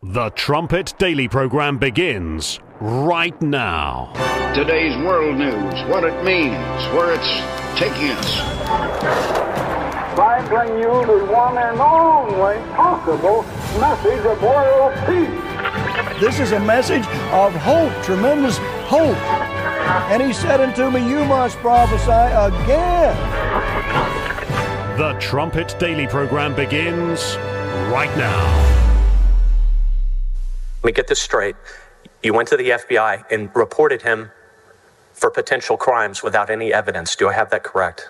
The Trumpet Daily program begins right now. Today's world news, what it means, where it's taking us. I bring you the one and only possible message of world peace. This is a message of hope, tremendous hope. And he said unto me, you must prophesy again. The Trumpet Daily program begins right now. Let me get this straight. You went to the FBI and reported him for potential crimes without any evidence. Do I have that correct?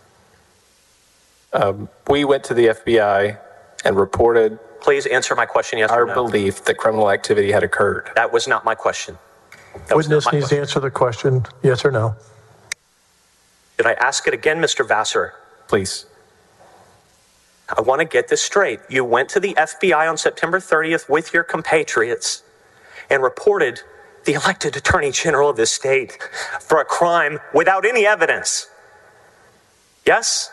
We went to the FBI and reported Please answer my question, yes or no. our belief that criminal activity had occurred. That was not my question. That was not Witness my needs to question. answer the question, yes or no. Did I ask it again, Mr. Vassar? Please. I want to get this straight. You went to the FBI on September 30th with your compatriots and reported the elected attorney general of this state for a crime without any evidence. Yes?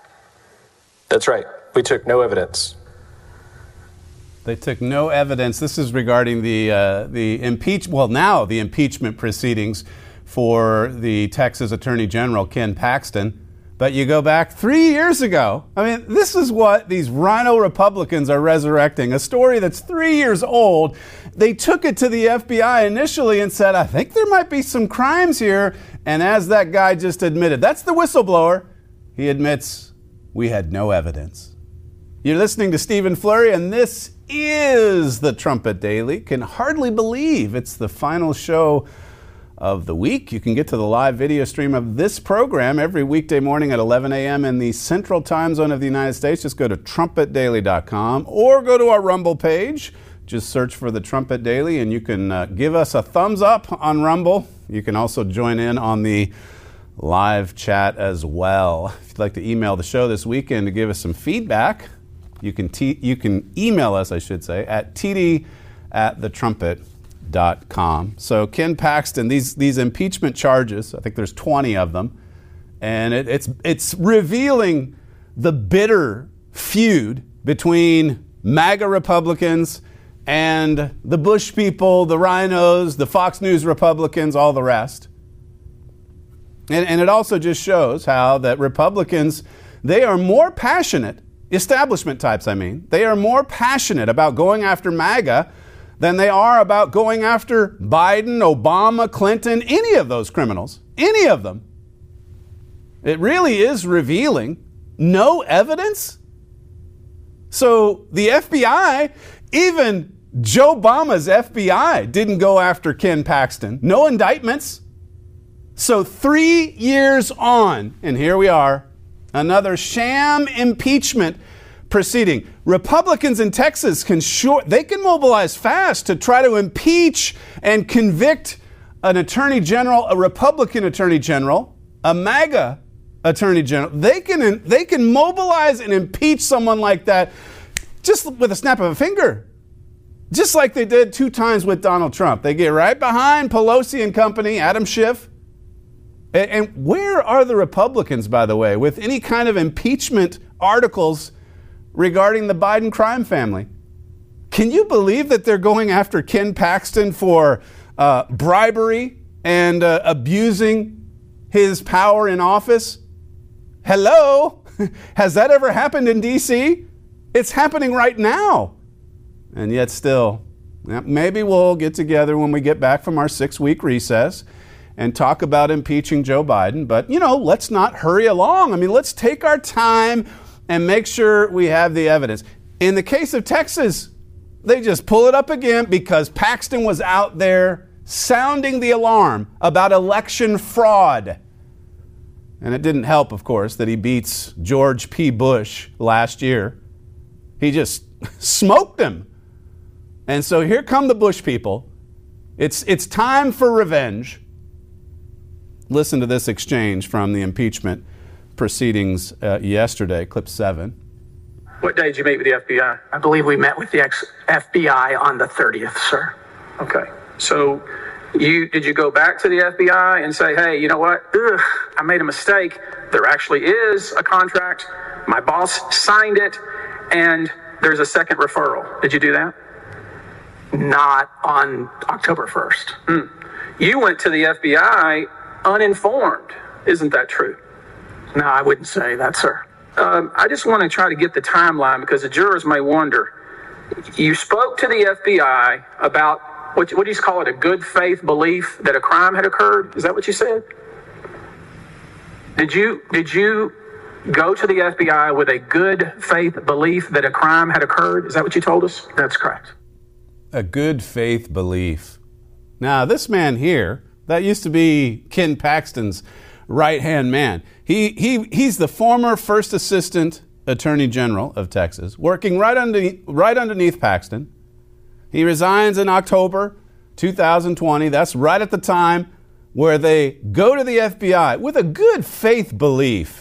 That's right. We took no evidence. They took no evidence. This is regarding the impeachment proceedings for the Texas Attorney General, Ken Paxton. But you go back 3 years ago. I mean, this is what these rhino Republicans are resurrecting, a story that's 3 years old. They took it to the FBI initially and said, I think there might be some crimes here. And as that guy just admitted, that's the whistleblower. He admits, we had no evidence. You're listening to Stephen Flurry, and this is the Trumpet Daily. Can hardly believe it's the final show of the week. You can get to the live video stream of this program every weekday morning at 11 a.m. in the Central Time Zone of the United States. Just go to trumpetdaily.com or go to our Rumble page. Just search for the Trumpet Daily, and you can give us a thumbs up on Rumble. You can also join in on the live chat as well. If you'd like to email the show this weekend to give us some feedback, you can email us, I should say, at td@thetrumpet.com. So Ken Paxton, these impeachment charges, I think there's 20 of them, and it's revealing the bitter feud between MAGA Republicans and the Bush people, the rhinos, the Fox News Republicans, all the rest. And it also just shows how that Republicans, they are more passionate, establishment types I mean, they are more passionate about going after MAGA than they are about going after Biden, Obama, Clinton, any of those criminals, any of them. It really is revealing. No evidence? So the FBI, even Joe Obama's FBI didn't go after Ken Paxton. No indictments. So 3 years on, and here we are, another sham impeachment proceeding. Republicans in Texas can mobilize fast to try to impeach and convict an attorney general, a Republican attorney general, a MAGA attorney general. They can mobilize and impeach someone like that just with a snap of a finger. Just like they did 2 times with Donald Trump. They get right behind Pelosi and company, Adam Schiff. And where are the Republicans, by the way, with any kind of impeachment articles regarding the Biden crime family? Can you believe that they're going after Ken Paxton for bribery and abusing his power in office? Hello? Has that ever happened in D.C.? It's happening right now. And yet still, maybe we'll get together when we get back from our 6-week recess and talk about impeaching Joe Biden. But, let's not hurry along. I mean, let's take our time and make sure we have the evidence. In the case of Texas, they just pull it up again because Paxton was out there sounding the alarm about election fraud. And it didn't help, of course, that he beats George P. Bush last year. He just smoked him. And so here come the Bush people. It's time for revenge. Listen to this exchange from the impeachment proceedings yesterday, clip 7. What day did you meet with the FBI? I believe we met with the FBI on the 30th, sir. Okay. So did you go back to the FBI and say, hey, you know what? I made a mistake. There actually is a contract. My boss signed it, and there's a second referral. Did you do that? Not on October 1st. You went to the FBI uninformed. Isn't that true? No, I wouldn't say that, sir. I just want to try to get the timeline because the jurors may wonder. You spoke to the FBI about what do you call it, a good faith belief that a crime had occurred? Is that what you said? Did you go to the FBI with a good faith belief that a crime had occurred? Is that what you told us? That's correct. A good faith belief. Now, this man here, that used to be Ken Paxton's right-hand man. He's the former first assistant attorney general of Texas, working right underneath Paxton. He resigns in October 2020. That's right at the time where they go to the FBI with a good faith belief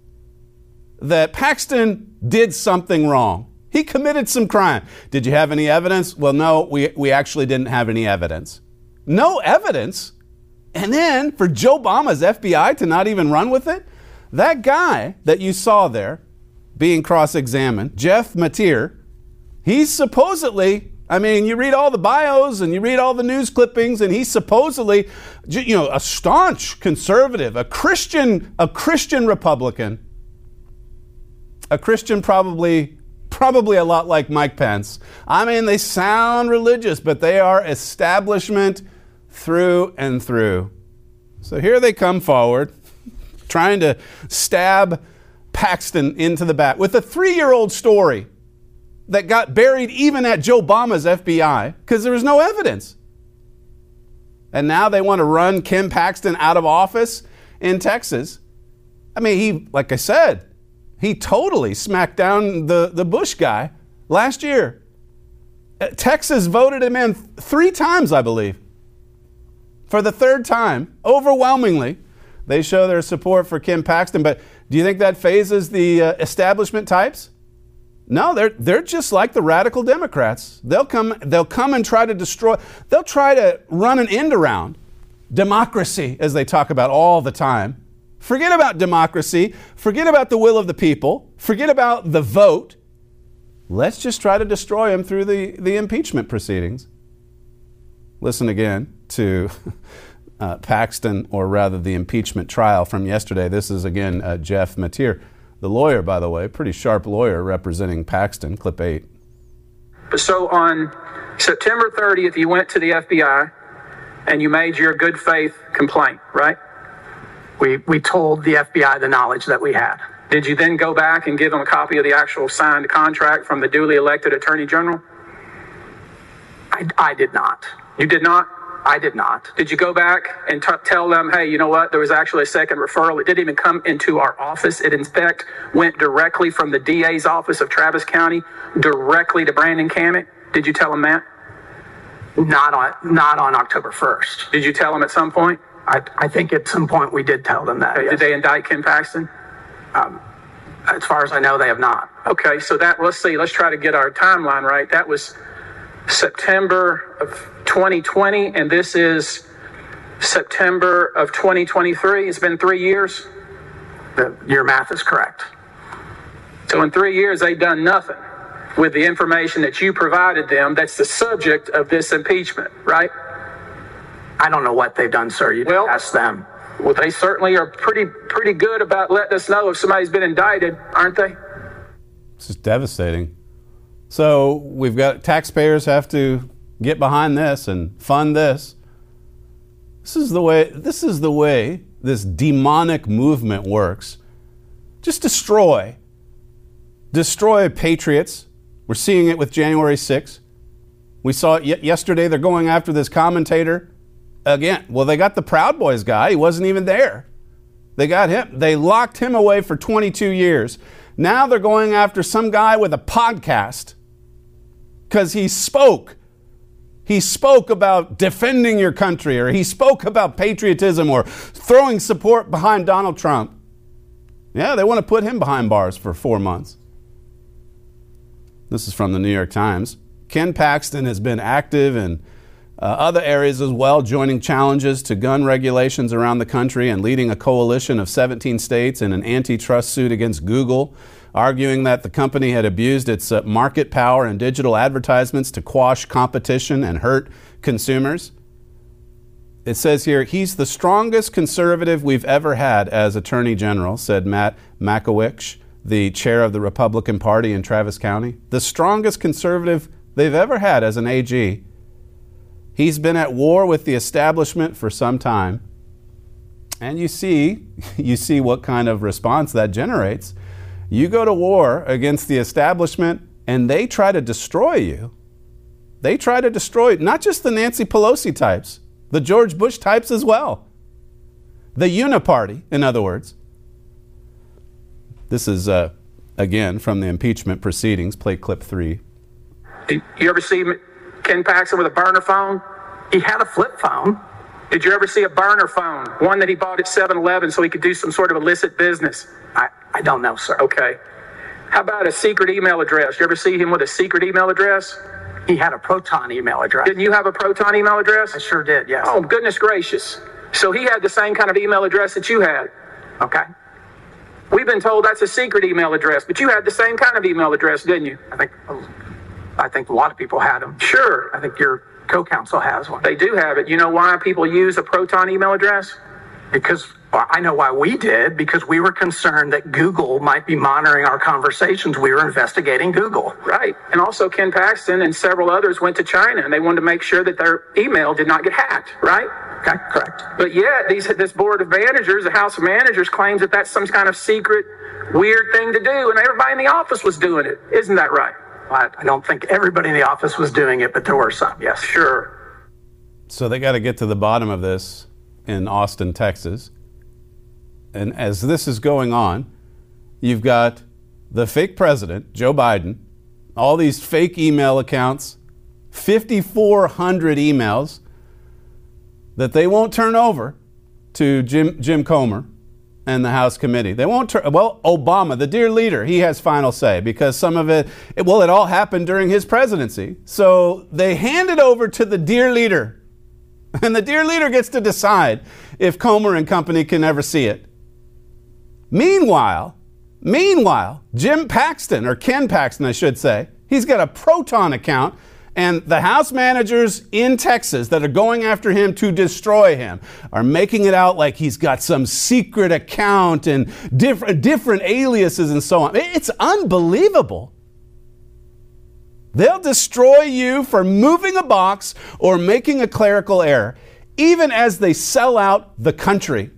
that Paxton did something wrong. He committed some crime. Did you have any evidence? Well, no, we actually didn't have any evidence. No evidence? And then for Joe Obama's FBI to not even run with it? That guy that you saw there being cross-examined, Jeff Mateer, he's supposedly, I mean, you read all the bios and you read all the news clippings, and he's supposedly, a staunch conservative, a Christian Republican, a Christian probably a lot like Mike Pence. I mean, they sound religious, but they are establishment through and through. So here they come forward, trying to stab Paxton into the back with a 3-year-old story that got buried even at Joe Obama's FBI because there was no evidence. And now they want to run Ken Paxton out of office in Texas. I mean, like I said, he totally smacked down the Bush guy last year. Texas voted him in 3 times, I believe. For the 3rd time, overwhelmingly, they show their support for Ken Paxton. But do you think that phases the establishment types? No, they're just like the radical Democrats. They'll come and try to destroy. They'll try to run an end around democracy, as they talk about all the time. Forget about democracy. Forget about the will of the people. Forget about the vote. Let's just try to destroy him through the impeachment proceedings. Listen again to Paxton, or rather the impeachment trial from yesterday. This is again Jeff Mateer, the lawyer, by the way, pretty sharp lawyer representing Paxton. Clip 8. So on September 30th, you went to the FBI and you made your good faith complaint, right? We told the FBI the knowledge that we had. Did you then go back and give them a copy of the actual signed contract from the duly elected Attorney General? I did not. You did not? I did not. Did you go back and tell them, hey, you know what, there was actually a second referral. It didn't even come into our office. It, in fact, went directly from the DA's office of Travis County directly to Brandon Cammick. Did you tell them that? Not on October 1st. Did you tell them at some point? I think at some point we did tell them that. Yes. Did they indict Ken Paxton? As far as I know, they have not. Okay, so let's try to get our timeline right. That was September of 2020, and this is September of 2023. It's been 3 years. Your math is correct. So in 3 years, they've done nothing with the information that you provided them. That's the subject of this impeachment, right? I don't know what they've done, sir. You can ask them. Well, they certainly are pretty good about letting us know if somebody's been indicted, aren't they? This is devastating. So we've got taxpayers have to get behind this and fund this. This is the way this demonic movement works. Just destroy patriots. We're seeing it with January 6th. We saw it yesterday. They're going after this commentator again. Well, they got the Proud Boys guy. He wasn't even there. They got him. They locked him away for 22 years. Now they're going after some guy with a podcast because he spoke. He spoke about defending your country, or he spoke about patriotism, or throwing support behind Donald Trump. Yeah, they want to put him behind bars for 4 months. This is from the New York Times. Ken Paxton has been active in other areas as well, joining challenges to gun regulations around the country and leading a coalition of 17 states in an antitrust suit against Google arguing that the company had abused its market power and digital advertisements to quash competition and hurt consumers. It says here, he's the strongest conservative we've ever had as Attorney General, said Matt Makowicz, the chair of the Republican Party in Travis County. The strongest conservative they've ever had as an AG. He's been at war with the establishment for some time. And you see what kind of response that generates. You go to war against the establishment and they try to destroy you. They try to destroy not just the Nancy Pelosi types, the George Bush types as well. The uniparty, in other words. This is, again, from the impeachment proceedings. Play clip 3. Did you ever see Ken Paxton with a burner phone? He had a flip phone. Did you ever see a burner phone? One that he bought at 7-Eleven so he could do some sort of illicit business? I don't know, sir. Okay. How about a secret email address? You ever see him with a secret email address? He had a Proton email address. Didn't you have a Proton email address? I sure did, yes. Oh, goodness gracious. So he had the same kind of email address that you had. Okay. We've been told that's a secret email address, but you had the same kind of email address, didn't you? I think a lot of people had them. Sure. I think your co-counsel has one. They do have it. You know why people use a Proton email address? Because I know why we did, because we were concerned that Google might be monitoring our conversations. We were investigating Google. Right. And also Ken Paxton and several others went to China and they wanted to make sure that their email did not get hacked, right? Okay, correct. But yet this board of managers, the House of Managers, claims that that's some kind of secret, weird thing to do, and everybody in the office was doing it. Isn't that right? I don't think everybody in the office was doing it, but there were some, yes. Sure. So they got to get to the bottom of this in Austin, Texas. And as this is going on, you've got the fake president, Joe Biden, all these fake email accounts, 5,400 emails that they won't turn over to Jim Comer and the House committee. They won't turn, well, Obama, the dear leader, he has final say because some of it all happened during his presidency. So they hand it over to the dear leader. And the dear leader gets to decide if Comer and company can ever see it. Meanwhile, Jim Paxton, or Ken Paxton, I should say, he's got a Proton account, and the House managers in Texas that are going after him to destroy him are making it out like he's got some secret account and different aliases and so on. It's unbelievable. They'll destroy you for moving a box or making a clerical error, even as they sell out the country.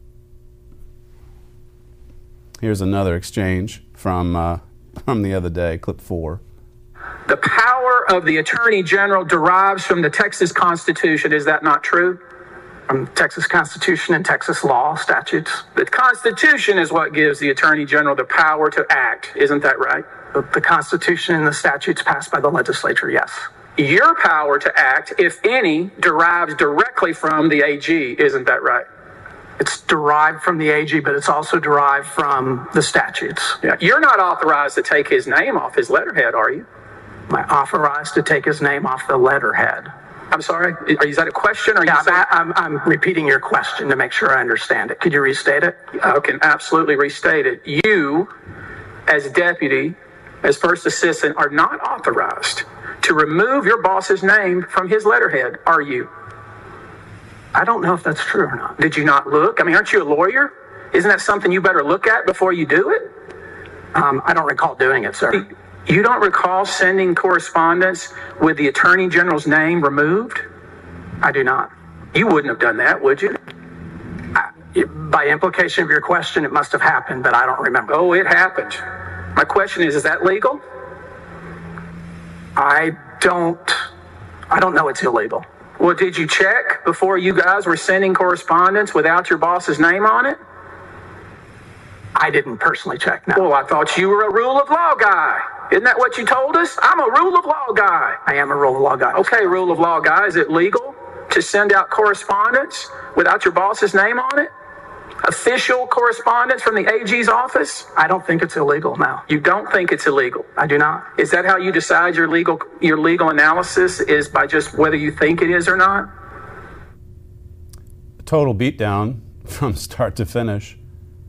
Here's another exchange from the other day, clip 4. The power of the Attorney General derives from the Texas Constitution. Is that not true? From the Texas Constitution and Texas law statutes. The Constitution is what gives the Attorney General the power to act. Isn't that right? The Constitution and the statutes passed by the legislature, yes. Your power to act, if any, derives directly from the AG. Isn't that right? It's derived from the AG, but it's also derived from the statutes. Yeah. You're not authorized to take his name off his letterhead, are you? Am I authorized to take his name off the letterhead? I'm sorry? Is that a question? Or I'm repeating your question to make sure I understand it. Could you restate it? I can absolutely restate it. You, as deputy, as first assistant, are not authorized to remove your boss's name from his letterhead, are you? I don't know if that's true or not. Did you not look? I mean, aren't you a lawyer? Isn't that something you better look at before you do it? I don't recall doing it, sir. You don't recall sending correspondence with the Attorney General's name removed? I do not. You wouldn't have done that, would you? By implication of your question, it must have happened, but I don't remember. Oh, it happened. My question is that legal? I don't know it's illegal. Well, did you check before you guys were sending correspondence without your boss's name on it? I didn't personally check, no. Well, I thought you were a rule of law guy. Isn't that what you told us? I'm a rule of law guy. I am a rule of law guy. Okay, rule of law guy. Is it legal to send out correspondence without your boss's name on it? Official correspondence from the AG's office? I don't think it's illegal, no. You don't think it's illegal? I do not. Is that how you decide your legal analysis, is by just whether you think it is or not? Total beatdown from start to finish.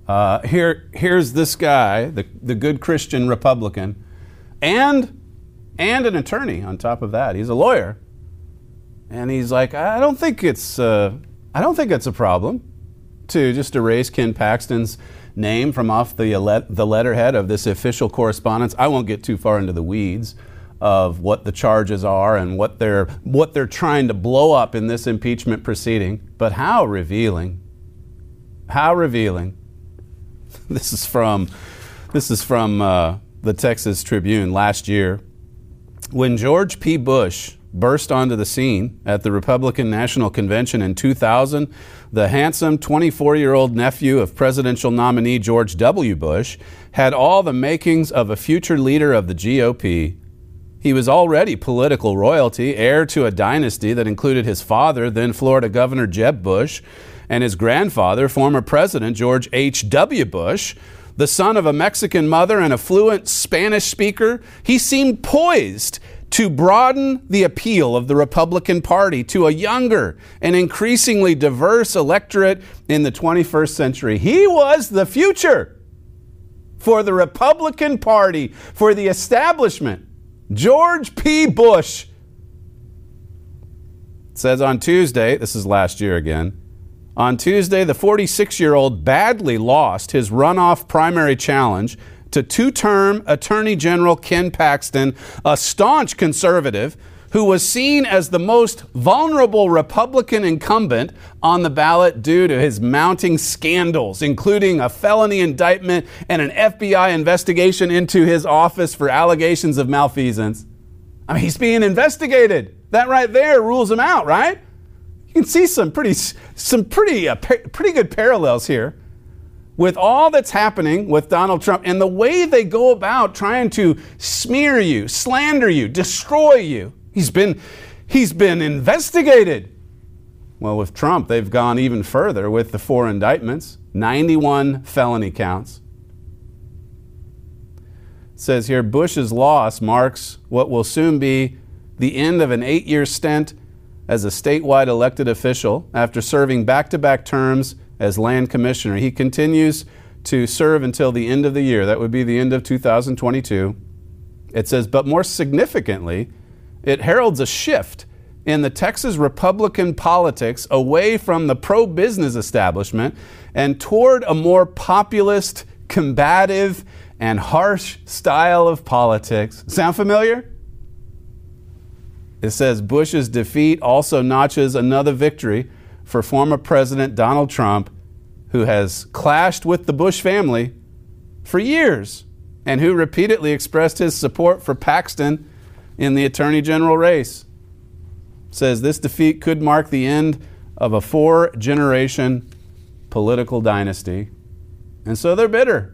Here's this guy, the good Christian Republican, and an attorney on top of that. He's a lawyer, and he's like, I don't think it's a problem to just erase Ken Paxton's name from off the letterhead of this official correspondence. I won't get too far into the weeds of what the charges are and what they're trying to blow up in this impeachment proceeding. But how revealing. How revealing. This is from the Texas Tribune last year. When George P. Bush burst onto the scene at the Republican National Convention in 2000, the handsome 24-year-old nephew of presidential nominee George W. Bush had all the makings of a future leader of the GOP. He was already political royalty, heir to a dynasty that included his father, then Florida Governor Jeb Bush, and his grandfather, former President George H.W. Bush. The son of a Mexican mother and a fluent Spanish speaker, he seemed poised to broaden the appeal of the Republican Party to a younger and increasingly diverse electorate in the 21st century. He was the future for the Republican Party, for the establishment. George P. Bush. It says on Tuesday, this is last year again, on Tuesday, the 46-year-old badly lost his runoff primary challenge to two-term Attorney General Ken Paxton, a staunch conservative who was seen as the most vulnerable Republican incumbent on the ballot due to his mounting scandals, including a felony indictment and an FBI investigation into his office for allegations of malfeasance. I mean, he's being investigated. That right there rules him out, right? You can see some pretty good parallels here with all that's happening with Donald Trump and the way they go about trying to smear you, slander you, destroy you. He's been investigated. Well, with Trump, they've gone even further with the 4 indictments, 91 felony counts. It says here, Bush's loss marks what will soon be the end of an 8-year stint as a statewide elected official after serving back-to-back terms as land commissioner. He continues to serve until the end of the year. That would be the end of 2022. It says, but more significantly, it heralds a shift in the Texas Republican politics away from the pro-business establishment and toward a more populist, combative, and harsh style of politics. Sound familiar? It says Bush's defeat also notches another victory for former President Donald Trump, who has clashed with the Bush family for years and who repeatedly expressed his support for Paxton in the Attorney General race. It says this defeat could mark the end of a 4-generation political dynasty. And so they're bitter.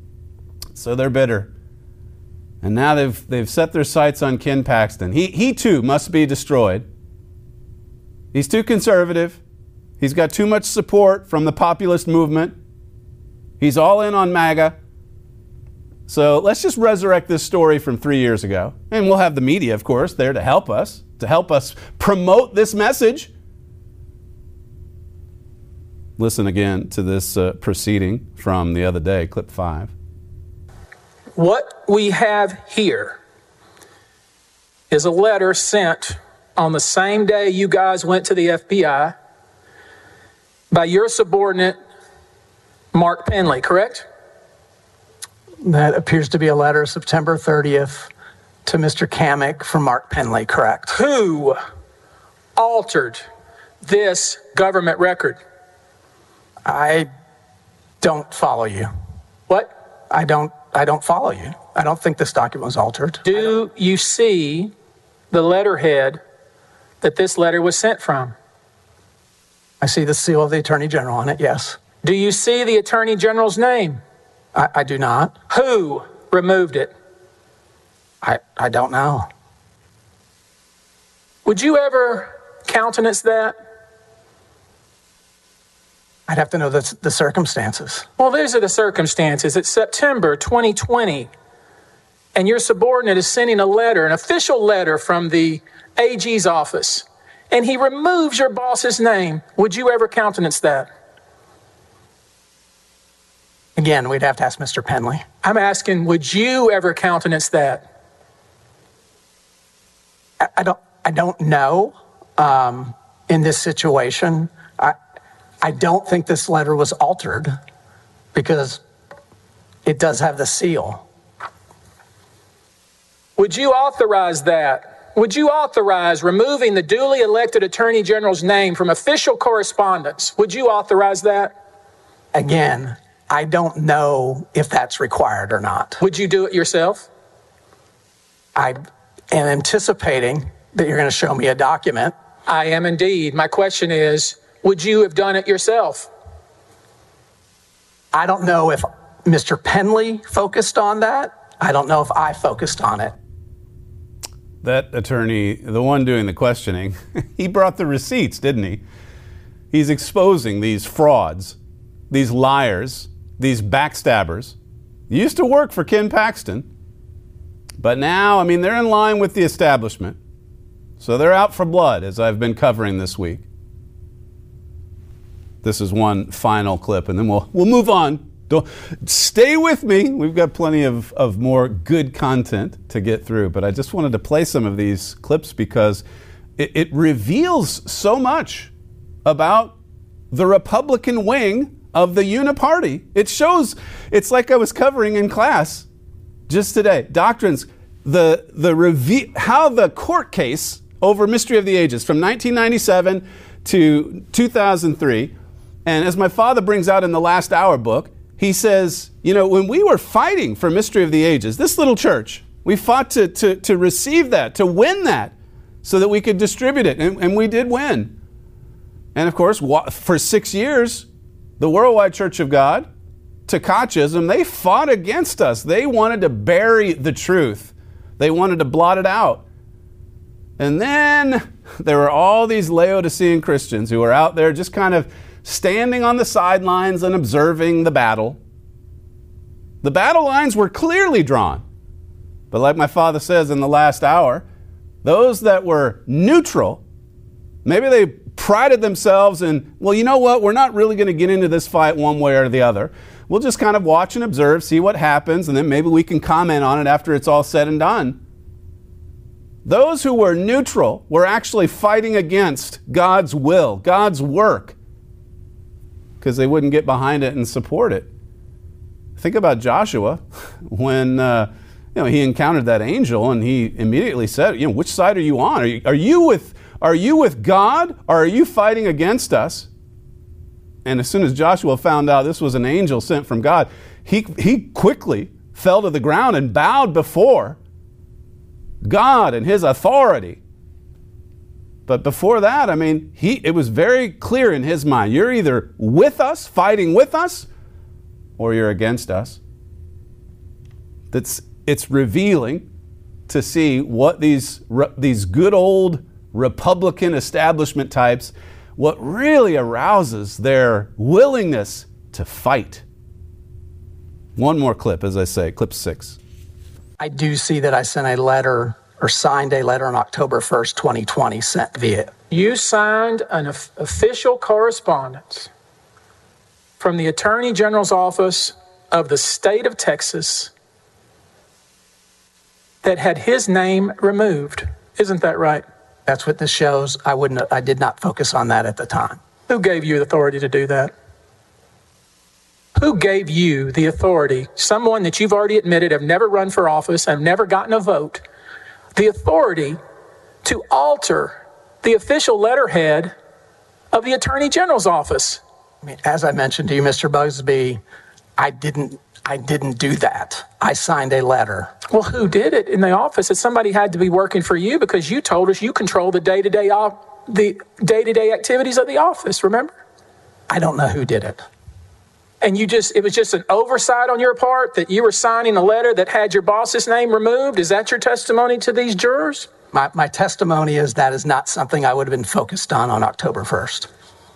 And now they've set their sights on Ken Paxton. He too must be destroyed. He's too conservative. He's got too much support from the populist movement. He's all in on MAGA. So let's just resurrect this story from 3 years ago. And we'll have the media, of course, there to help us promote this message. Listen again to this proceeding from the other day, clip 5. What we have here is a letter sent on the same day you guys went to the FBI by your subordinate, Mark Penley, correct? That appears to be a letter September 30th to Mr. Kamek from Mark Penley, correct? Who altered this government record? I don't follow you. What? I don't follow you. I don't think this document was altered. Do you see the letterhead that this letter was sent from? I see the seal of the Attorney General on it, yes. Do you see the Attorney General's name? I do not. Who removed it? I don't know. Would you ever countenance that? I'd have to know the circumstances. Well, these are the circumstances. It's September 2020, and your subordinate is sending a letter, an official letter from the AG's office, and he removes your boss's name. Would you ever countenance that? Again, we'd have to ask Mr. Penley. I'm asking, would you ever countenance that? I don't know. In this situation, I don't think this letter was altered because it does have the seal. Would you authorize that? Would you authorize removing the duly elected Attorney General's name from official correspondence? Would you authorize that? Again, I don't know if that's required or not. Would you do it yourself? I am anticipating that you're going to show me a document. I am indeed. My question is, would you have done it yourself? I don't know if Mr. Penley focused on that. I don't know if I focused on it. That attorney, the one doing the questioning, he brought the receipts, didn't he? He's exposing these frauds, these liars, these backstabbers. He used to work for Ken Paxton, but now, they're in line with the establishment. So they're out for blood, as I've been covering this week. This is one final clip, and then we'll move on. Don't stay with me. We've got plenty of more good content to get through, but I just wanted to play some of these clips because it reveals so much about the Republican wing of the Uniparty. It shows, it's like I was covering in class just today. Doctrines, how the court case over Mystery of the Ages from 1997 to 2003, and as my father brings out in the Last Hour book, he says, when we were fighting for Mystery of the Ages, this little church, we fought to receive that, to win that, so that we could distribute it, and we did win. And of course, for 6 years, the Worldwide Church of God, Tekachism, they fought against us. They wanted to bury the truth. They wanted to blot it out. And then there were all these Laodicean Christians who were out there just kind of standing on the sidelines and observing the battle. The battle lines were clearly drawn. But like my father says in the Last Hour, those that were neutral, maybe they prided themselves in, well, you know what, we're not really going to get into this fight one way or the other. We'll just kind of watch and observe, see what happens, and then maybe we can comment on it after it's all said and done. Those who were neutral were actually fighting against God's will, God's work, because they wouldn't get behind it and support it. Think about Joshua when he encountered that angel, and he immediately said, which side are you on? Are you with God, or are you fighting against us? And as soon as Joshua found out this was an angel sent from God, he quickly fell to the ground and bowed before God and his authority. But before that, it was very clear in his mind. You're either with us, fighting with us, or you're against us. It's revealing to see what these good old Republican establishment types, what really arouses their willingness to fight. One more clip, as I say, clip 6. I do see that I sent a letter or signed a letter on October 1st, 2020, sent via. You signed an official correspondence from the Attorney General's office of the state of Texas that had his name removed. Isn't that right? That's what this shows. I did not focus on that at the time. Who gave you the authority to do that? Who gave you the authority? Someone that you've already admitted have never run for office, have never gotten a vote, the authority to alter the official letterhead of the Attorney General's office. As I mentioned to you, Mr. Busby, I didn't do that. I signed a letter. Well, who did it in the office? That somebody had to be working for you, because you told us you control the day-to-day activities of the office, remember? I don't know who did it. And it was just an oversight on your part that you were signing a letter that had your boss's name removed? Is that your testimony to these jurors? My testimony is that is not something I would have been focused on October 1st.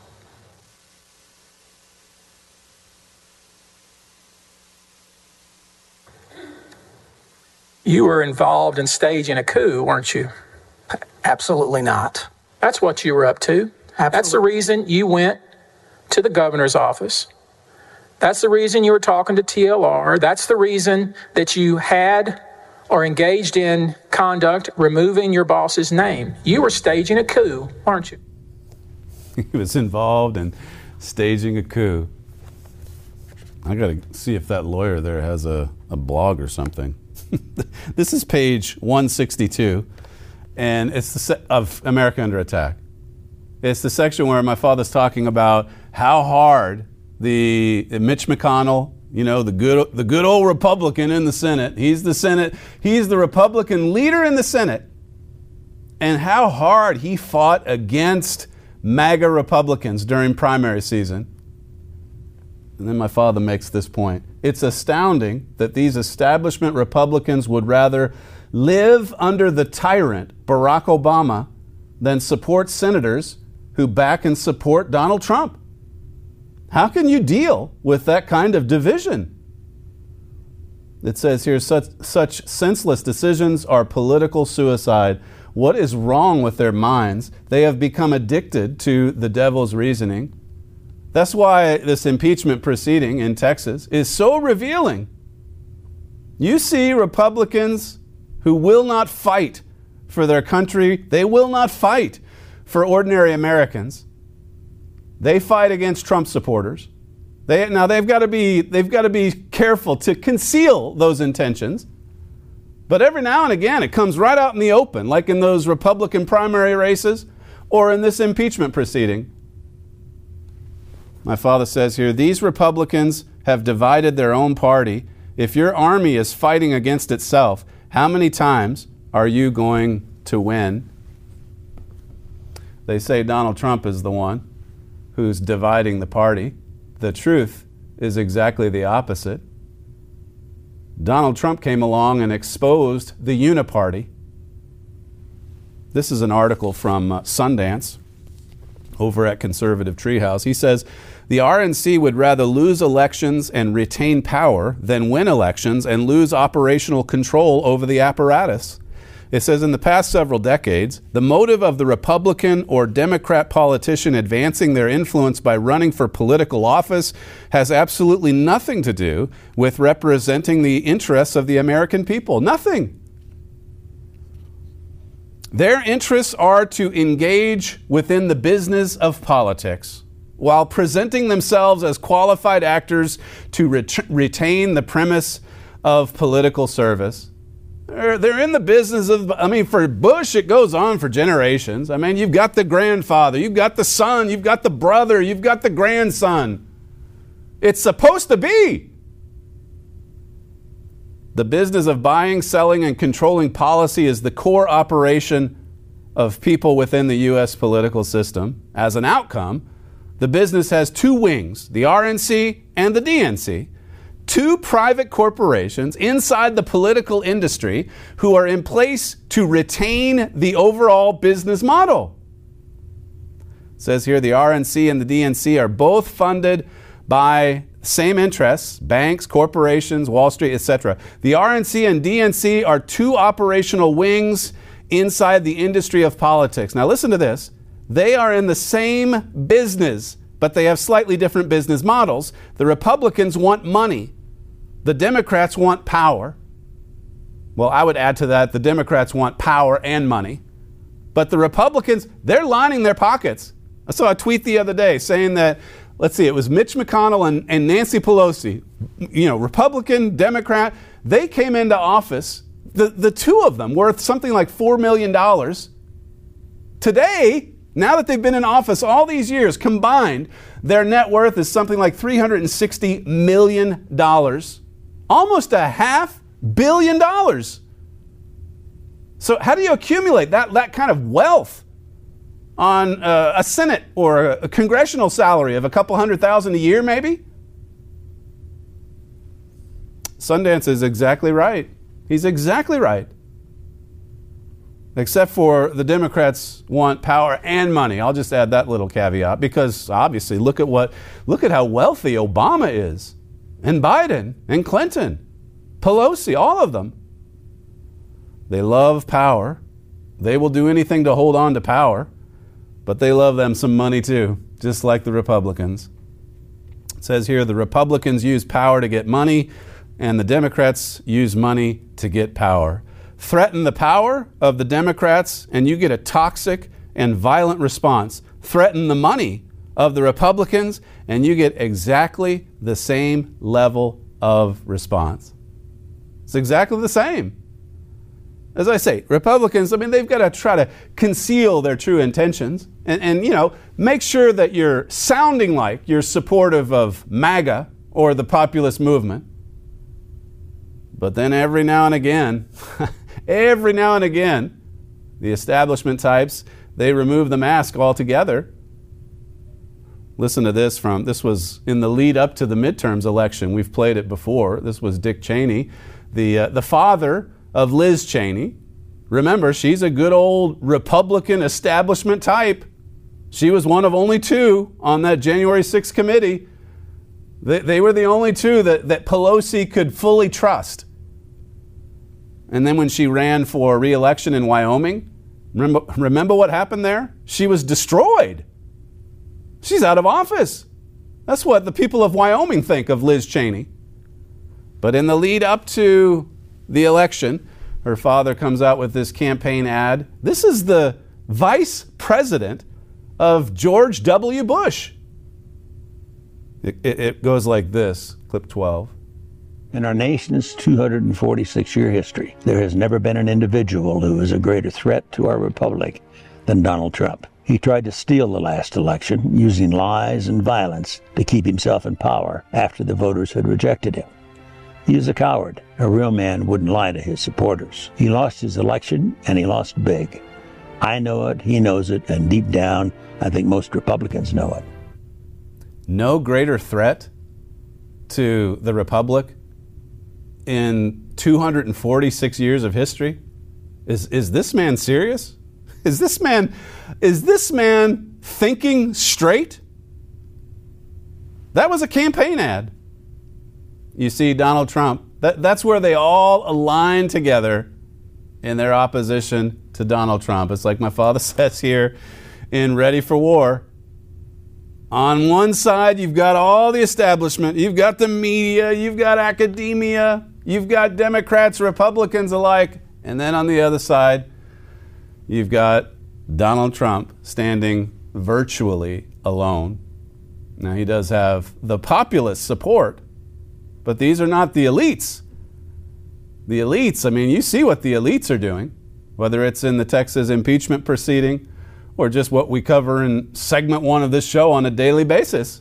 You were involved in staging a coup, weren't you? Absolutely not. That's what you were up to. Absolutely. That's the reason you went to the governor's office That's the reason you were talking to TLR. That's the reason that you had or engaged in conduct removing your boss's name. You were staging a coup, weren't you? He was involved in staging a coup. I got to see if that lawyer there has a blog or something. This is page 162, and it's of America Under Attack. It's the section where my father's talking about how hard the Mitch McConnell, you know, the good old Republican in the Senate. He's the Republican leader in the Senate, and how hard he fought against MAGA Republicans during primary season. And then my father makes this point. It's astounding that these establishment Republicans would rather live under the tyrant Barack Obama than support senators who back and support Donald Trump. How can you deal with that kind of division? It says here, such senseless decisions are political suicide. What is wrong with their minds? They have become addicted to the devil's reasoning. That's why this impeachment proceeding in Texas is so revealing. You see Republicans who will not fight for their country. They will not fight for ordinary Americans. They fight against Trump supporters. They've got to be careful to conceal those intentions. But every now and again, it comes right out in the open, like in those Republican primary races or in this impeachment proceeding. My father says here, these Republicans have divided their own party. If your army is fighting against itself, how many times are you going to win? They say Donald Trump is the one who's dividing the party. The truth is exactly the opposite. Donald Trump came along and exposed the uniparty. This is an article from Sundance over at Conservative Treehouse. He says, the RNC would rather lose elections and retain power than win elections and lose operational control over the apparatus. It says in the past several decades, the motive of the Republican or Democrat politician advancing their influence by running for political office has absolutely nothing to do with representing the interests of the American people. Nothing. Their interests are to engage within the business of politics while presenting themselves as qualified actors to retain the premise of political service. They're in the business of, for Bush, it goes on for generations. You've got the grandfather, you've got the son, you've got the brother, you've got the grandson. It's supposed to be. The business of buying, selling, and controlling policy is the core operation of people within the U.S. political system. As an outcome, the business has two wings, the RNC and the DNC. Two private corporations inside the political industry who are in place to retain the overall business model. It says here the RNC and the DNC are both funded by same interests, banks, corporations, Wall Street, etc. The RNC and DNC are two operational wings inside the industry of politics. Now listen to this. They are in the same business, but they have slightly different business models. The Republicans want money. The Democrats want power. Well, I would add to that, the Democrats want power and money. But the Republicans, they're lining their pockets. I saw a tweet the other day saying that, it was Mitch McConnell and Nancy Pelosi, Republican, Democrat, they came into office, the two of them worth something like $4 million. Today, now that they've been in office all these years, combined, their net worth is something like $360 million. Almost $500 million. So how do you accumulate that kind of wealth on a Senate or a congressional salary of a couple $100,000 a year, maybe? Sundance is exactly right. He's exactly right. Except for the Democrats want power and money. I'll just add that little caveat because obviously look at how wealthy Obama is, and Biden and Clinton, Pelosi, all of them. They love power. They will do anything to hold on to power, but they love them some money too, just like the Republicans. It says here the Republicans use power to get money, and the Democrats use money to get power. Threaten the power of the Democrats, and you get a toxic and violent response. Threaten the money of the Republicans, and you get exactly the same level of response. It's exactly the same. As I say, Republicans, they've got to try to conceal their true intentions and make sure that you're sounding like you're supportive of MAGA or the populist movement. But then every now and again, the establishment types, they remove the mask altogether. Listen to this this was in the lead up to the midterms election. We've played it before. This was Dick Cheney, the father of Liz Cheney. Remember, she's a good old Republican establishment type. She was one of only two on that January 6th committee. They were the only two that Pelosi could fully trust. And then when she ran for re-election in Wyoming, remember what happened there? She was destroyed. She's out of office. That's what the people of Wyoming think of Liz Cheney. But in the lead up to the election, her father comes out with this campaign ad. This is the vice president of George W. Bush. It goes like this, clip 12. In our nation's 246-year history, there has never been an individual who is a greater threat to our republic than Donald Trump. He tried to steal the last election using lies and violence to keep himself in power after the voters had rejected him. He is a coward. A real man wouldn't lie to his supporters. He lost his election, and he lost big. I know it, he knows it, and deep down, I think most Republicans know it. No greater threat to the Republic in 246 years of history? Is this man serious? Is this man thinking straight? That was a campaign ad. You see, Donald Trump, that's where they all align together in their opposition to Donald Trump. It's like my father says here in Ready for War. On one side, you've got all the establishment. You've got the media. You've got academia. You've got Democrats, Republicans alike. And then on the other side, you've got Donald Trump standing virtually alone. Now, he does have the populist support, but these are not the elites. The elites, you see what the elites are doing, whether it's in the Texas impeachment proceeding or just what we cover in segment 1 of this show on a daily basis.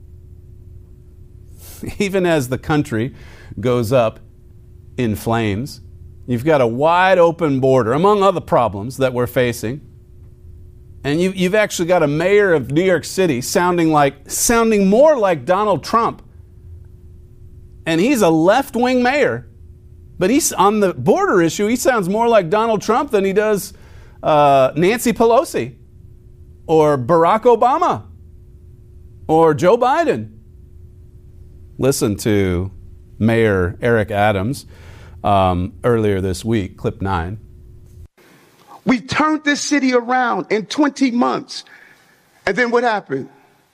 Even as the country goes up in flames, you've got a wide open border, among other problems that we're facing. And you've actually got a mayor of New York City sounding more like Donald Trump. And he's a left-wing mayor. But he's on the border issue, he sounds more like Donald Trump than he does Nancy Pelosi or Barack Obama or Joe Biden. Listen to Mayor Eric Adams earlier this week, clip 9. We turned this city around in 20 months. And then what happened?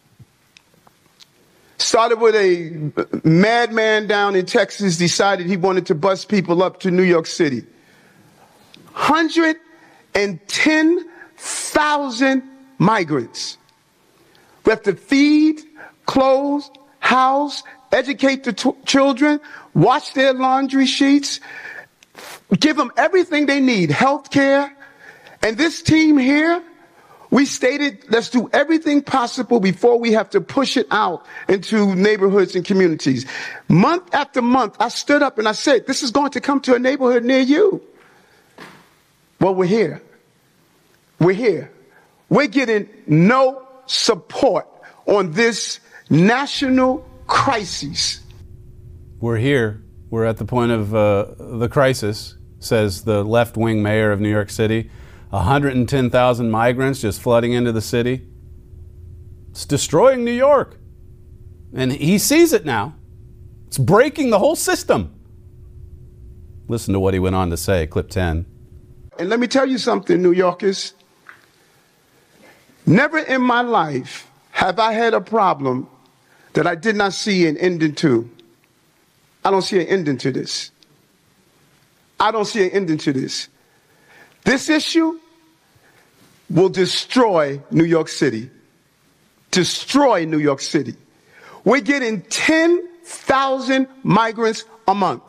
Started with a madman down in Texas, decided he wanted to bus people up to New York City. 110,000 migrants. We have to feed, clothe, house, educate the children, wash their laundry sheets, give them everything they need, health care. And this team here, we stated, let's do everything possible before we have to push it out into neighborhoods and communities. Month after month, I stood up and I said, this is going to come to a neighborhood near you. Well, we're here. We're here. We're getting no support on this national crisis. We're here. We're at the point of the crisis, says the left-wing mayor of New York City. 110,000 migrants just flooding into the city. It's destroying New York. And he sees it now. It's breaking the whole system. Listen to what he went on to say, clip 10. And let me tell you something, New Yorkers. Never in my life have I had a problem that I did not see an ending to. I don't see an ending to this. I don't see an ending to this. This issue will destroy New York City. Destroy New York City. We're getting 10,000 migrants a month.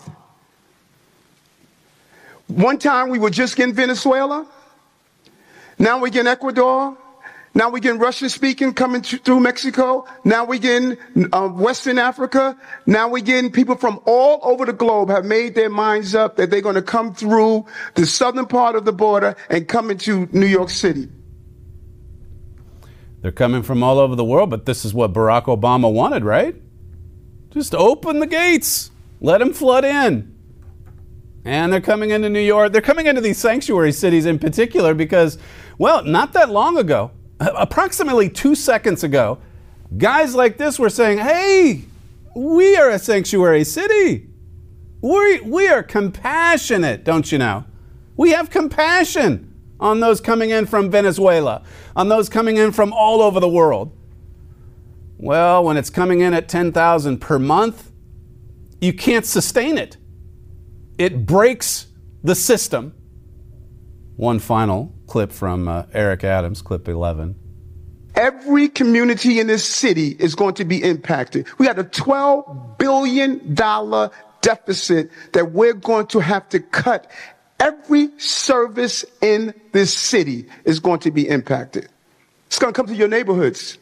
One time we were just getting Venezuela. Now we're getting Ecuador. Now we're getting Russian speaking coming through Mexico. Now we're getting Western Africa. Now we're getting people from all over the globe have made their minds up that they're going to come through the southern part of the border and come into New York City. They're coming from all over the world, but this is what Barack Obama wanted, right? Just open the gates. Let them flood in. And they're coming into New York. They're coming into these sanctuary cities in particular because, well, not that long ago, approximately 2 seconds ago, guys like this were saying, hey, we are a sanctuary city. We are compassionate, don't you know? We have compassion on those coming in from Venezuela, on those coming in from all over the world. Well, when it's coming in at 10,000 per month, you can't sustain it. It breaks the system. One final clip from Eric Adams, clip 11. Every community in this city is going to be impacted. We got a $12 billion deficit that we're going to have to cut. Every service in this city is going to be impacted. It's going to come to your neighborhoods.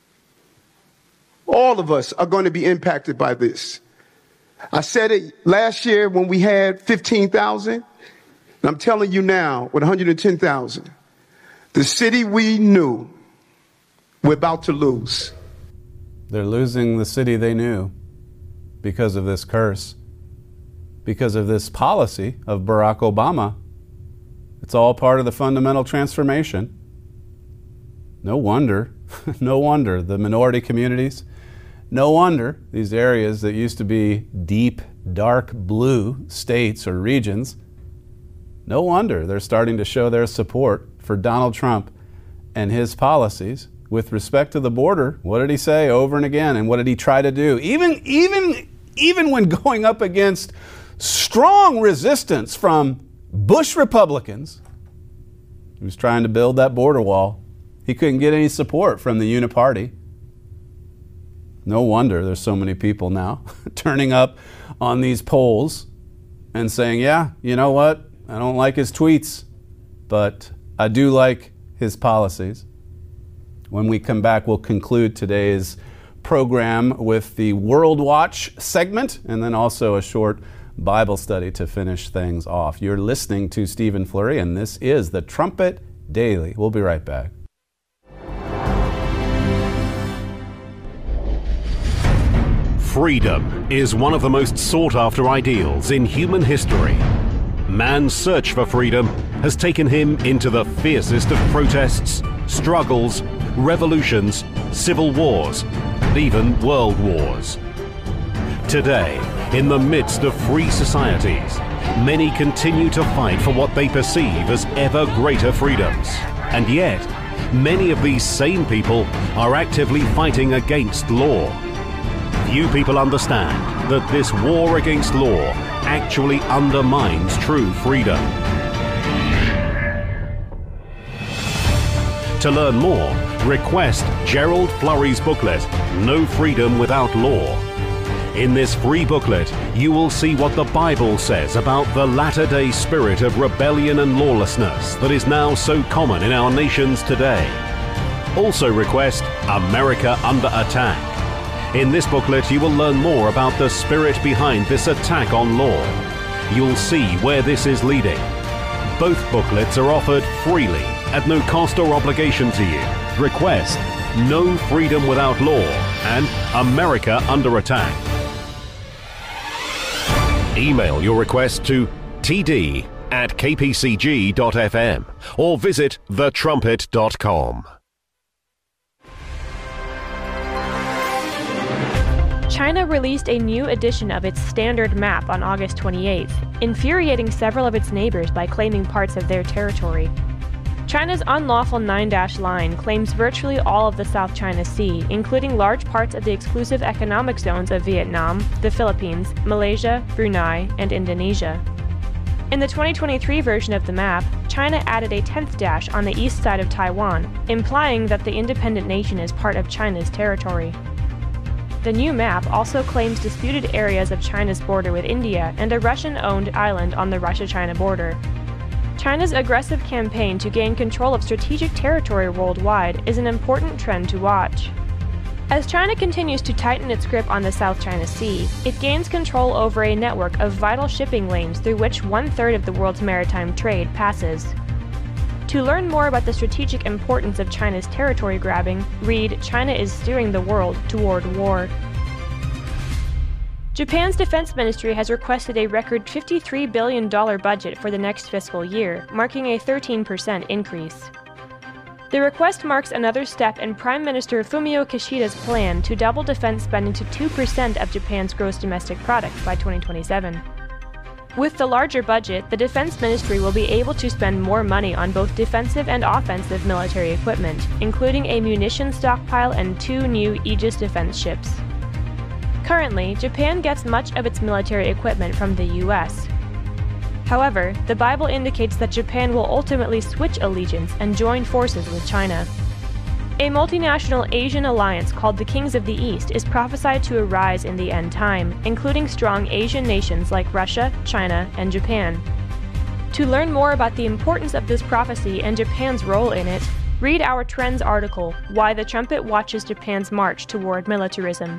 All of us are going to be impacted by this. I said it last year when we had 15,000. And I'm telling you now, with 110,000, the city we knew, we're about to lose. They're losing the city they knew because of this curse, because of this policy of Barack Obama. It's all part of the fundamental transformation. No wonder the minority communities, no wonder these areas that used to be deep, dark blue states or regions, no wonder they're starting to show their support for Donald Trump and his policies with respect to the border. What did he say over and again? And what did he try to do? Even when going up against strong resistance from Bush Republicans, he was trying to build that border wall. He couldn't get any support from the Uniparty. No wonder there's so many people now turning up on these polls and saying, yeah, you know what? I don't like his tweets, but I do like his policies. When we come back, we'll conclude today's program with the World Watch segment and then also a short Bible study to finish things off. You're listening to Stephen Flurry, and this is the Trumpet Daily. We'll be right back. Freedom is one of the most sought-after ideals in human history. Man's search for freedom has taken him into the fiercest of protests, struggles, revolutions, civil wars, and even world wars. Today, in the midst of free societies, many continue to fight for what they perceive as ever greater freedoms. And yet, many of these same people are actively fighting against law. Few people understand that this war against law actually undermines true freedom. To learn more, request Gerald Flurry's booklet, No Freedom Without Law. In this free booklet, you will see what the Bible says about the latter-day spirit of rebellion and lawlessness that is now so common in our nations today. Also request America Under Attack. In this booklet, you will learn more about the spirit behind this attack on law. You'll see where this is leading. Both booklets are offered freely at no cost or obligation to you. Request No Freedom Without Law and America Under Attack. Email your request to td@kpcg.fm or visit thetrumpet.com. China released a new edition of its standard map on August 28th, infuriating several of its neighbors by claiming parts of their territory. China's unlawful 9-dash line claims virtually all of the South China Sea, including large parts of the exclusive economic zones of Vietnam, the Philippines, Malaysia, Brunei, and Indonesia. In the 2023 version of the map, China added a 10th dash on the east side of Taiwan, implying that the independent nation is part of China's territory. The new map also claims disputed areas of China's border with India and a Russian-owned island on the Russia-China border. China's aggressive campaign to gain control of strategic territory worldwide is an important trend to watch. As China continues to tighten its grip on the South China Sea, it gains control over a network of vital shipping lanes through which 1/3 of the world's maritime trade passes. To learn more about the strategic importance of China's territory grabbing, read China is Steering the World Toward War. Japan's defense ministry has requested a record $53 billion budget for the next fiscal year, marking a 13% increase. The request marks another step in Prime Minister Fumio Kishida's plan to double defense spending to 2% of Japan's gross domestic product by 2027. With the larger budget, the defense ministry will be able to spend more money on both defensive and offensive military equipment, including a munitions stockpile and 2 new Aegis defense ships. Currently, Japan gets much of its military equipment from the U.S. However, the Bible indicates that Japan will ultimately switch allegiance and join forces with China. A multinational Asian alliance called the Kings of the East is prophesied to arise in the end time, including strong Asian nations like Russia, China, and Japan. To learn more about the importance of this prophecy and Japan's role in it, read our Trends article, Why the Trumpet Watches Japan's March Toward Militarism.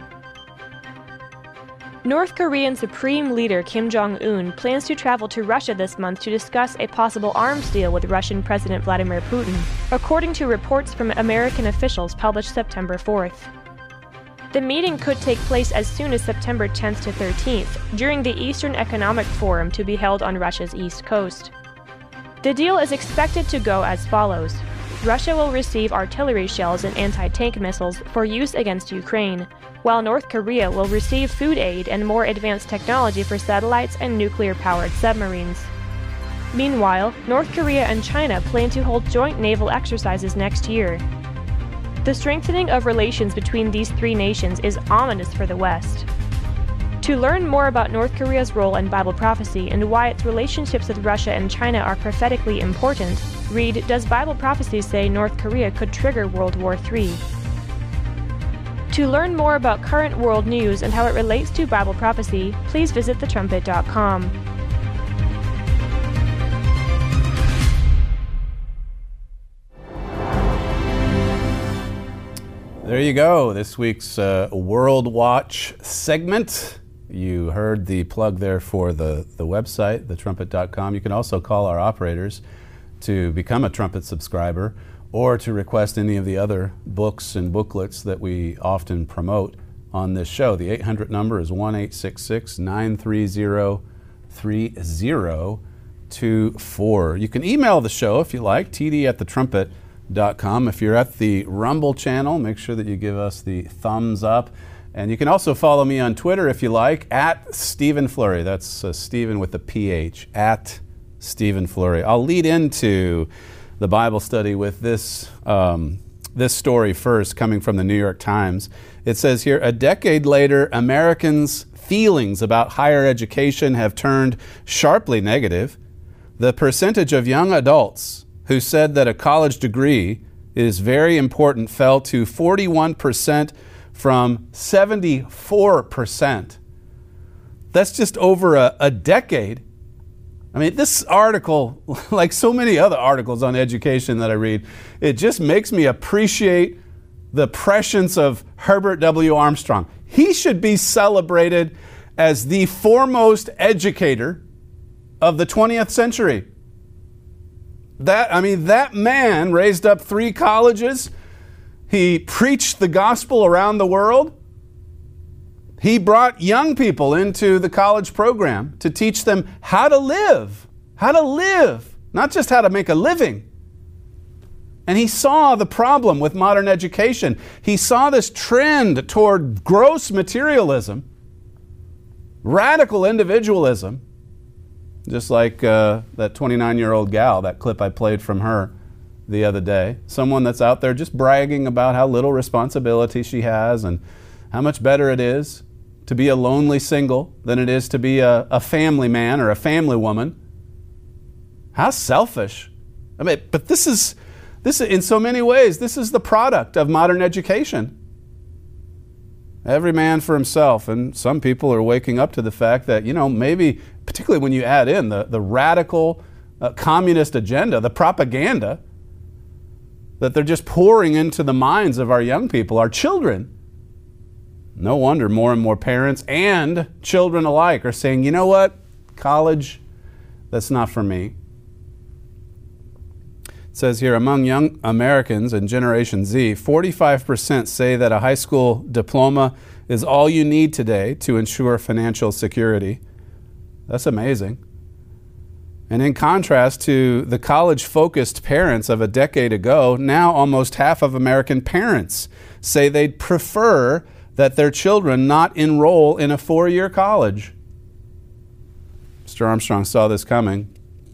North Korean Supreme Leader Kim Jong-un plans to travel to Russia this month to discuss a possible arms deal with Russian President Vladimir Putin, according to reports from American officials published September 4th. The meeting could take place as soon as September 10th to 13th, during the Eastern Economic Forum to be held on Russia's east coast. The deal is expected to go as follows. Russia will receive artillery shells and anti-tank missiles for use against Ukraine, while North Korea will receive food aid and more advanced technology for satellites and nuclear-powered submarines. Meanwhile, North Korea and China plan to hold joint naval exercises next year. The strengthening of relations between these 3 nations is ominous for the West. To learn more about North Korea's role in Bible prophecy and why its relationships with Russia and China are prophetically important, read Does Bible Prophecy Say North Korea Could Trigger World War III? To learn more about current world news and how it relates to Bible prophecy, please visit thetrumpet.com. There you go, this week's World Watch segment. You heard the plug there for the website, thetrumpet.com. You can also call our operators to become a Trumpet subscriber or to request any of the other books and booklets that we often promote on this show. The 800 number is 1-866-930-3024. You can email the show if you like, td@thetrumpet.com. If you're at the Rumble channel, make sure that you give us the thumbs up. And you can also follow me on Twitter if you like, at Stephen Flurry. That's Stephen with a PH, at Stephen Flurry. I'll lead into the Bible study with this story first, coming from the New York Times. It says here, a decade later, Americans' feelings about higher education have turned sharply negative. The percentage of young adults who said that a college degree is very important fell to 41% from 74%. That's just over a decade. I mean, this article, like so many other articles on education that I read, it just makes me appreciate the prescience of Herbert W. Armstrong. He should be celebrated as the foremost educator of the 20th century. That man raised up 3 colleges. He preached the gospel around the world. He brought young people into the college program to teach them how to live, not just how to make a living. And he saw the problem with modern education. He saw this trend toward gross materialism, radical individualism, just like that 29-year-old gal, that clip I played from her the other day. Someone that's out there just bragging about how little responsibility she has and how much better it is to be a lonely single than it is to be a family man or a family woman. How selfish. I mean, but this is in so many ways, this is the product of modern education. Every man for himself. And some people are waking up to the fact that, maybe, particularly when you add in the radical communist agenda, the propaganda that they're just pouring into the minds of our young people, our children. No wonder more and more parents and children alike are saying, you know what, college, that's not for me. It says here, among young Americans in Generation Z, 45% say that a high school diploma is all you need today to ensure financial security. That's amazing. And in contrast to the college-focused parents of a decade ago, now almost half of American parents say they'd prefer that their children not enroll in a 4-year college. Mr. Armstrong saw this coming.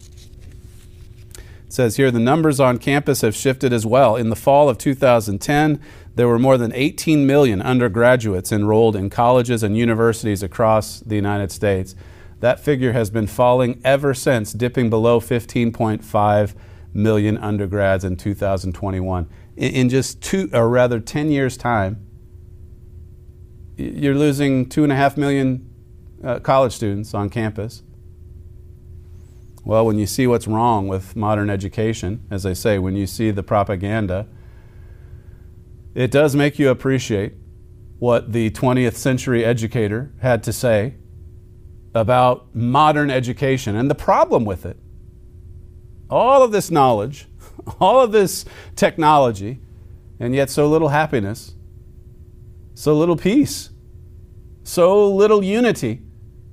It says here, the numbers on campus have shifted as well. In the fall of 2010, there were more than 18 million undergraduates enrolled in colleges and universities across the United States. That figure has been falling ever since, dipping below 15.5 million undergrads in 2021. In just 10 years' time, you're losing 2.5 million college students on campus. Well, when you see what's wrong with modern education, as I say, when you see the propaganda, it does make you appreciate what the 20th century educator had to say about modern education and the problem with it. All of this knowledge, all of this technology, and yet so little happiness, so little peace, so little unity.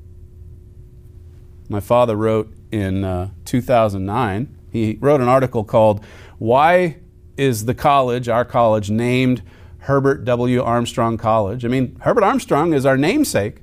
My father wrote in 2009, he wrote an article called, "Why is the college, our college, named Herbert W. Armstrong College?" I mean, Herbert Armstrong is our namesake.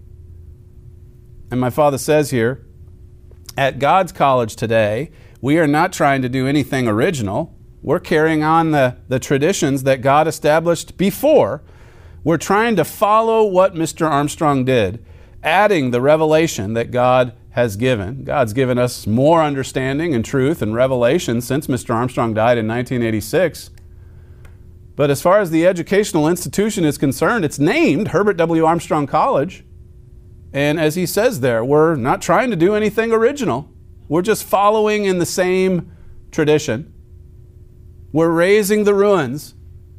And my father says here, at God's college today, we are not trying to do anything original. We're carrying on the traditions that God established before. We're trying to follow what Mr. Armstrong did, adding the revelation that God has given. God's given us more understanding and truth and revelation since Mr. Armstrong died in 1986. But as far as the educational institution is concerned, it's named Herbert W. Armstrong College. And as he says there, we're not trying to do anything original. We're just following in the same tradition. We're raising the ruins.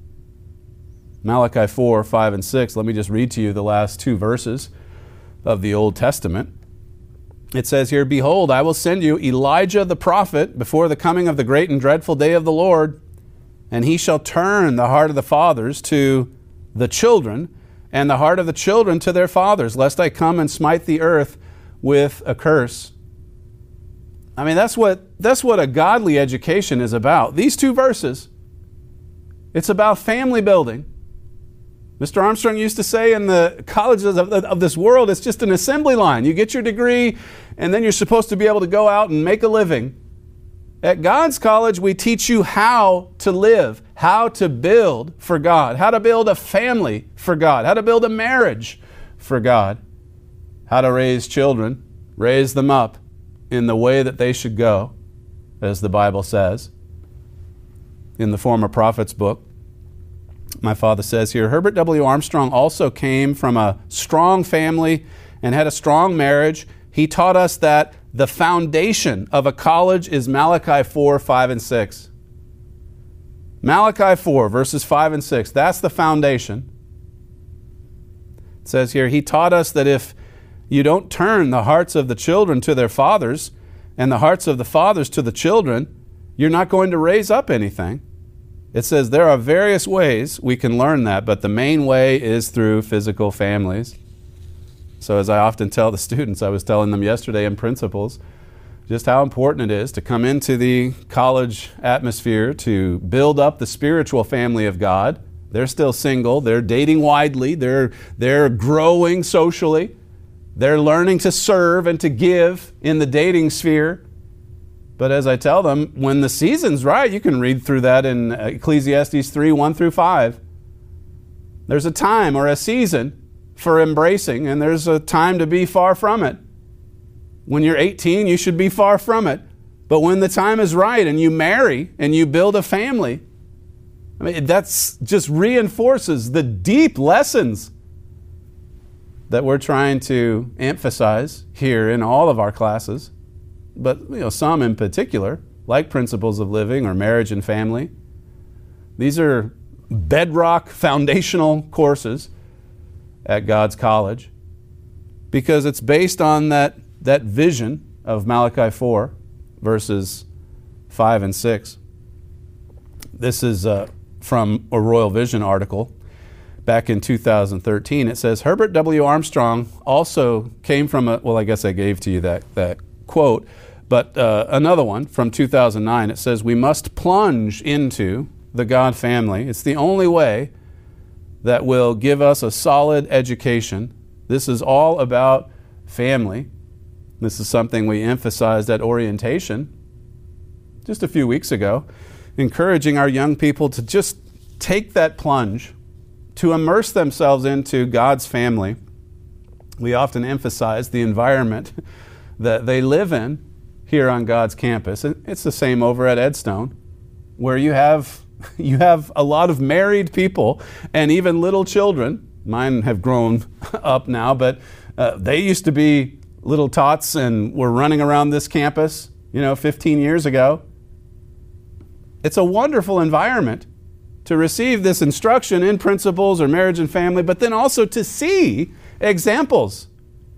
Malachi 4, 5, and 6. Let me just read to you the last two verses of the Old Testament. It says here, "Behold, I will send you Elijah the prophet before the coming of the great and dreadful day of the Lord, and he shall turn the heart of the fathers to the children, and the heart of the children to their fathers, lest I come and smite the earth with a curse." I mean, that's what a godly education is about. These two verses, it's about family building. Mr. Armstrong used to say in the colleges of this world, it's just an assembly line. You get your degree, and then you're supposed to be able to go out and make a living. At God's college, we teach you how to live, how to build for God, how to build a family for God, how to build a marriage for God, how to raise children, raise them up in the way that they should go, as the Bible says in the Former Prophets book. My father says here, Herbert W. Armstrong also came from a strong family and had a strong marriage. He taught us that the foundation of a college is Malachi 4, 5, and 6. Malachi 4, verses 5 and 6. That's the foundation. It says here, he taught us that if you don't turn the hearts of the children to their fathers and the hearts of the fathers to the children, you're not going to raise up anything. It says there are various ways we can learn that, but the main way is through physical families. So as I often tell the students, I was telling them yesterday in Principles, just how important it is to come into the college atmosphere to build up the spiritual family of God. They're still single. They're dating widely. They're growing socially. They're learning to serve and to give in the dating sphere. But as I tell them, when the season's right, you can read through that in Ecclesiastes 3, 1 through 5. There's a time or a season for embracing, and there's a time to be far from it. When you're 18, you should be far from it. But when the time is right and you marry and you build a family, I mean, that's just reinforces the deep lessons that we're trying to emphasize here in all of our classes. But some in particular, like Principles of Living or Marriage and Family. These are bedrock foundational courses at God's College because it's based on that vision of Malachi 4, verses 5 and 6. This is from a Royal Vision article back in 2013. It says, Herbert W. Armstrong also came from I guess I gave to you that quote, but another one from 2009. It says, we must plunge into the God family. It's the only way that will give us a solid education. This is all about family. This is something we emphasized at orientation just a few weeks ago, encouraging our young people to just take that plunge, to immerse themselves into God's family. We often emphasize the environment that they live in here on God's campus. It's the same over at Edstone, where you have a lot of married people and even little children. Mine have grown up now, but they used to be little tots and were running around this campus, 15 years ago. It's a wonderful environment to receive this instruction in principles or marriage and family, but then also to see examples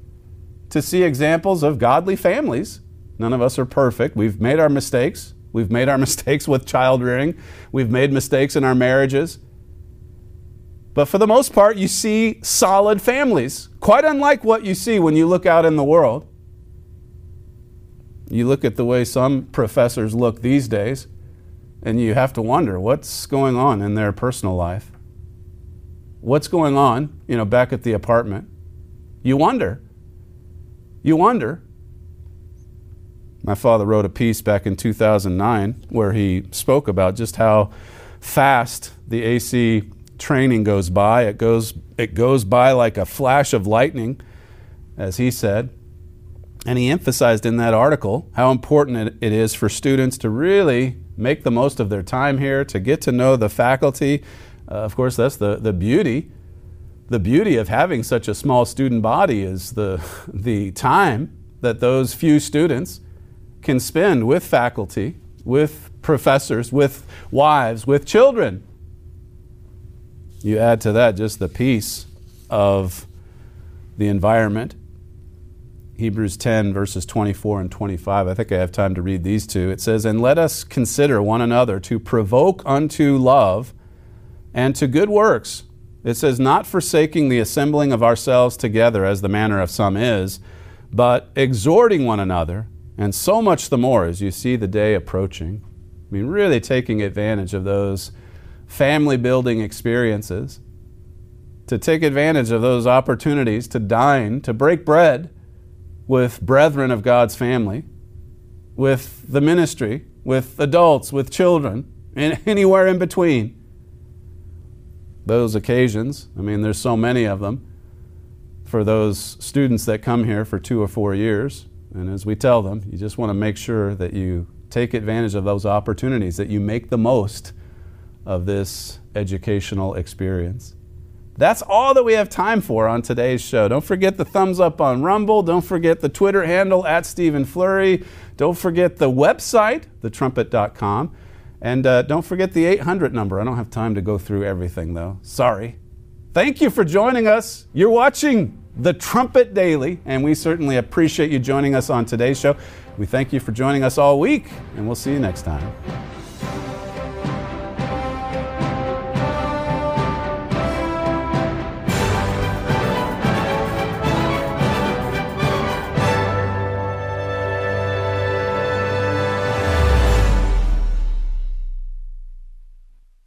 of godly families. None of us are perfect. We've made our mistakes. We've made our mistakes with child rearing. We've made mistakes in our marriages. But for the most part, you see solid families, quite unlike what you see when you look out in the world. You look at the way some professors look these days, and you have to wonder what's going on in their personal life. What's going on, back at the apartment? You wonder. My father wrote a piece back in 2009 where he spoke about just how fast the AC training goes by. It goes by like a flash of lightning, as he said. And he emphasized in that article how important it is for students to really make the most of their time here, to get to know the faculty. Of course, that's the beauty. The beauty of having such a small student body is the time that those few students can spend with faculty, with professors, with wives, with children. You add to that just the peace of the environment. Hebrews 10, verses 24 and 25. I think I have time to read these two. It says, and let us consider one another to provoke unto love and to good works. It says, not forsaking the assembling of ourselves together as the manner of some is, but exhorting one another, and so much the more as you see the day approaching. I mean, really taking advantage of those family building experiences, to take advantage of those opportunities to dine, to break bread with brethren of God's family, with the ministry, with adults, with children, and anywhere in between. Those occasions, there's so many of them for those students that come here for 2 or 4 years. And as we tell them, you just want to make sure that you take advantage of those opportunities, that you make the most of this educational experience. That's all that we have time for on today's show. Don't forget the thumbs up on Rumble. Don't forget the Twitter handle @StephenFlurry. Don't forget the website, thetrumpet.com. And don't forget the 800 number. I don't have time to go through everything, though. Sorry. Thank you for joining us. You're watching The Trumpet Daily, and we certainly appreciate you joining us on today's show. We thank you for joining us all week, and we'll see you next time.